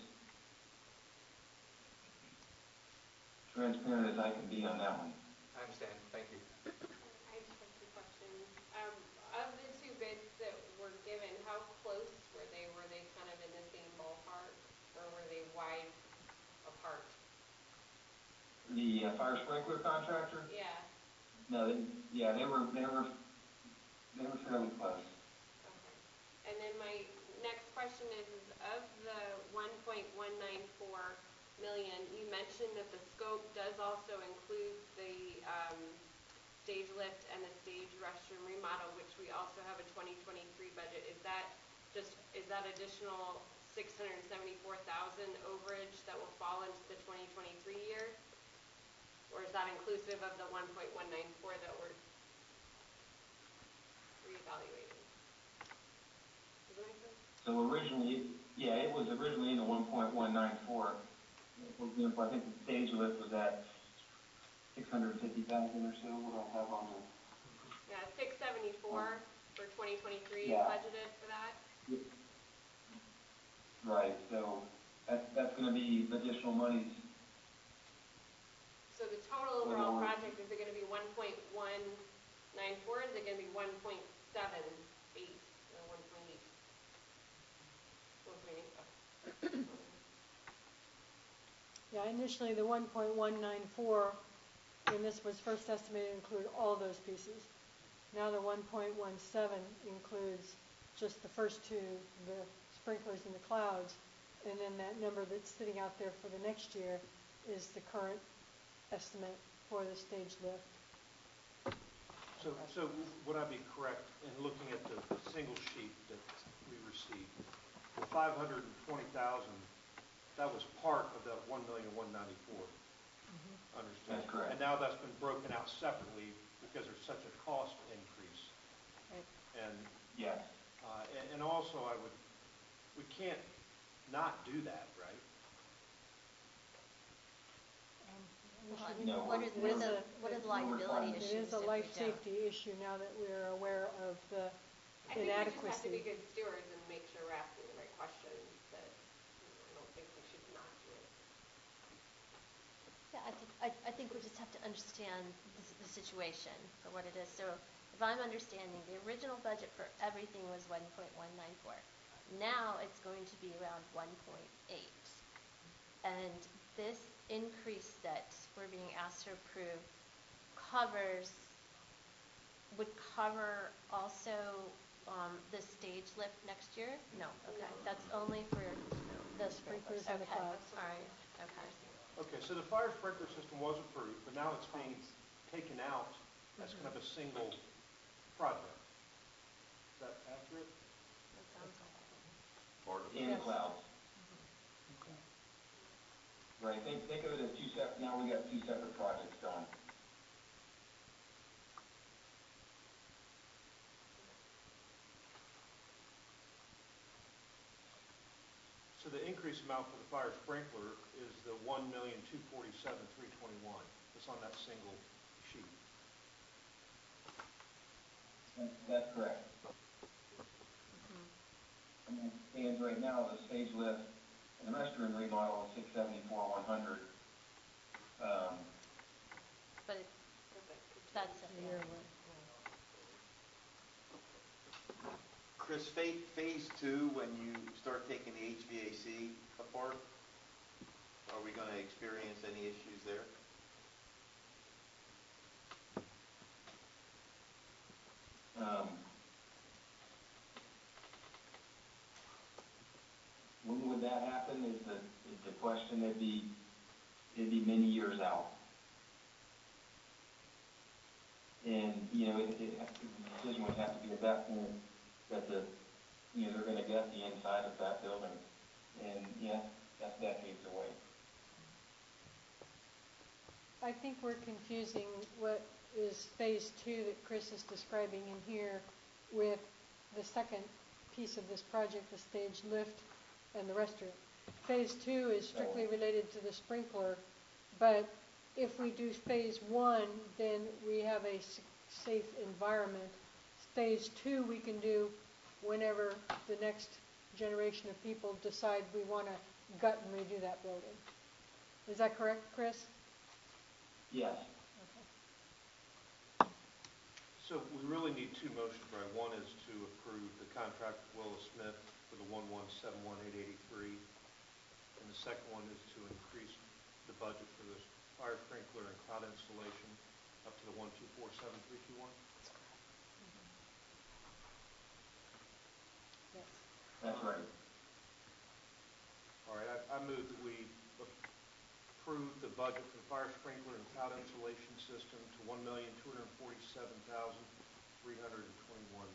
transparent as I can be on that one. I understand. Thank you. I just have 2 questions. Of the 2 bids that were given, how close were they? Were they kind of in the same ballpark, or were they wide apart? The fire sprinkler contractor? Yeah. No, they were fairly close. Okay. And then my next question is of the 1.194 million, you mentioned that the scope does also include the stage lift and the stage restroom remodel, which we also have a 2023 budget. Is that additional $674,000 overage that will fall into the 2023 year? Or is that inclusive of the 1.194 that we're reevaluating? Does that make sense? So originally, it was originally in the 1.194. For example, I think the stage lift was at 650,000 or so, what I have on the... Yeah, 674 for 2023 Yeah. budgeted for that. Right, so that's going to be additional monies total overall project, is it gonna be 1.194, is it gonna be 1.78, or 1.8? 1.8, okay. Yeah, initially the 1.194, when this was first estimated, included all those pieces. Now the 1.17 includes just the first two, the sprinklers and the clouds, and then that number that's sitting out there for the next year is the current estimate for the stage lift. So would I be correct in looking at the single sheet that we received? The 520,000, that was part of that 1,194,000. Understood. That's correct. And now that's been broken out separately because there's such a cost increase. Right. And Yes. and also we can't not do that, right? We Well, I should- mean, No, what are we're- the liability It It issues is a if we life don't? safety issue now that we're aware of the I think we just have to be inadequacy. good stewards and make sure we're asking the right questions, that, I don't think we should not do it. Yeah, I think we just have to understand the situation for what it is. So if I'm understanding, the original budget for everything was 1.194. Now it's going to be around 1.8. And this increase that we're being asked to approve would cover also the stage lift next year? No, okay, that's only for the sprinklers. Sprinklers and the Okay, clouds. all right, okay. Okay, so the fire sprinkler system was approved, but now it's being taken out as kind of a single project. Is that accurate? That sounds like Part of it. In the Yes. clouds. Right, think of it as now we got two separate projects going. So the increase amount for the fire sprinkler is the 1,247,321. It's on that single sheet. That's correct. And it stands right now, the stage lift and the restroom remodel is 674,100. But that's a year year. Chris, phase two, when you start taking the HVAC apart, are we going to experience any issues there? When would that happen is the question. It'd be many years out. And, the decision would have to be at that point that they're going to get the inside of that building. And, that's decades away. I think we're confusing what is phase two that Chris is describing in here with the second piece of this project, the stage lift and the restroom. Phase two is strictly related to the sprinkler, but if we do phase one, then we have a safe environment. Phase two we can do whenever the next generation of people decide we want to gut and redo that building. Is that correct, Chris? Yes. So we really need two motions, right? One is to approve the contract with Willis Smith for the 1,171,883, and the second one is to increase the budget for the fire sprinkler and cloud installation up to the 1,247,321. Yes. That's right. All right, I move that we approve the budget for the fire sprinkler and cloud insulation system to $1,247,321.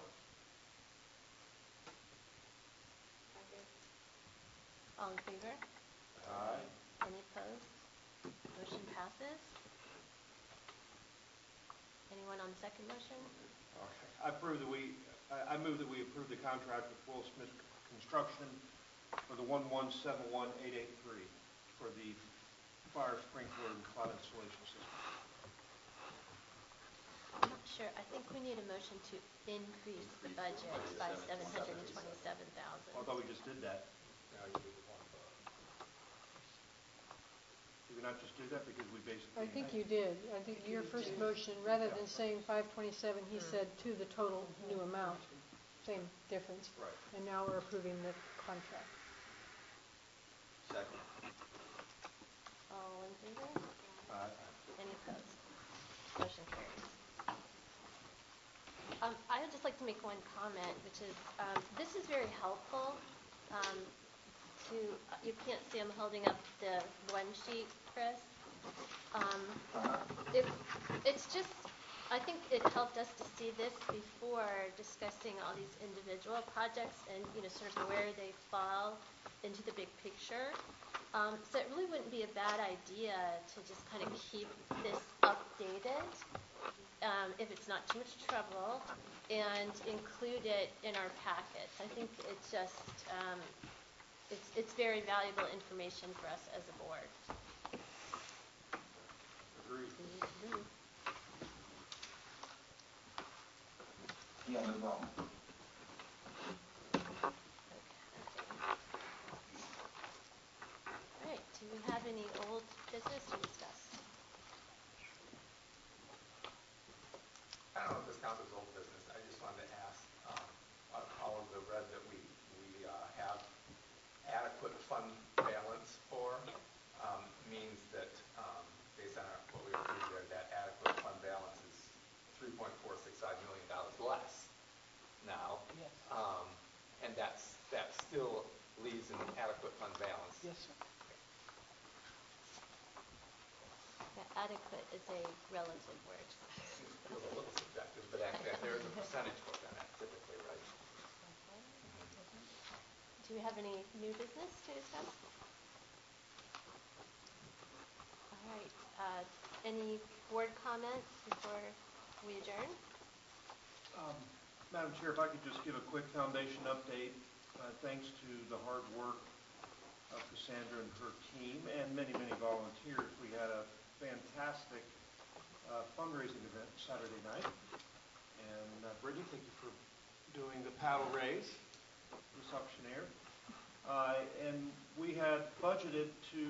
Second. All in favor? Aye. Any opposed? Motion passes. Anyone on the second motion? Okay. I move that we approve the contract with Will Smith Construction for the 1,171,883 for the fire sprinkler and cloud installation system. I'm not sure. I think we need a motion to increase the budget by $727,000. I thought we just did that. Now you do the one above. Did we we not just do that because we basically? I think you did. I think your first motion, rather than saying 527, he said to the total new amount. Same difference. Right. And now we're approving the contract. Second. All in favor? Aye. Any opposed? Motion carries. I would just like to make one comment, which is, this is very helpful you can't see I'm holding up the one sheet, Chris. It's just, I think it helped us to see this before discussing all these individual projects and, sort of where they fall into the big picture. So it really wouldn't be a bad idea to just kind of keep this updated, if it's not too much trouble, and include it in our packets. I think it's just, it's very valuable information for us as a board. Agreed. Yeah, no problem. All right, do we have any old business to discuss? I don't know if this counts as old business. I just wanted to ask, on all of the red that we have adequate fund balance for, means that, based on what we approved there, that adequate fund balance is $3.465 million less now. Yes. And that still leaves an adequate fund balance. Yes, sir. Yeah, adequate is a relative word. Feels a little subjective, but actually there is a percentage for that typically, right? Do we have any new business to discuss? All right, any board comments before we adjourn? Madam Chair, if I could just give a quick foundation update. Thanks to the hard work of Cassandra and her team and many, many volunteers, we had a fantastic fundraising event Saturday night. And Brittany, thank you for doing the paddle raise, the suctionaire. And we had budgeted to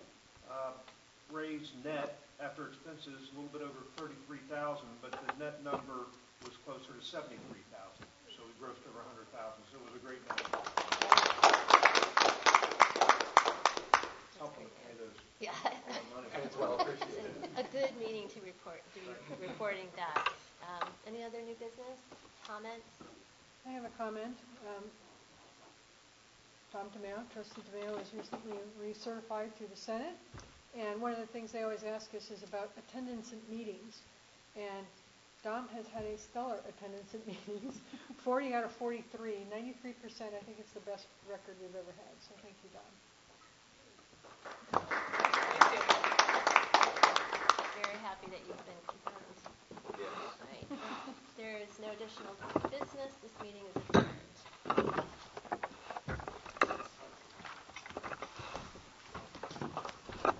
raise net after expenses a little bit over $33,000, but the net number was closer to $73,000. So we grossed over $100,000. So it was a great night. Helping pay those. Yeah. Money. And it's well appreciated. A good meeting to report, to be reporting that. Any other new business comments? I have a comment. Tom Tomeo, Trustee Tomeo, was recently recertified through the Senate. And one of the things they always ask us is about attendance at meetings. And Dom has had a stellar attendance at meetings, 40 out of 43, 93%. I think it's the best record we've ever had. So thank you, Dom. Very happy that you've been confirmed. Yes. All right. There is no additional business. This meeting is adjourned.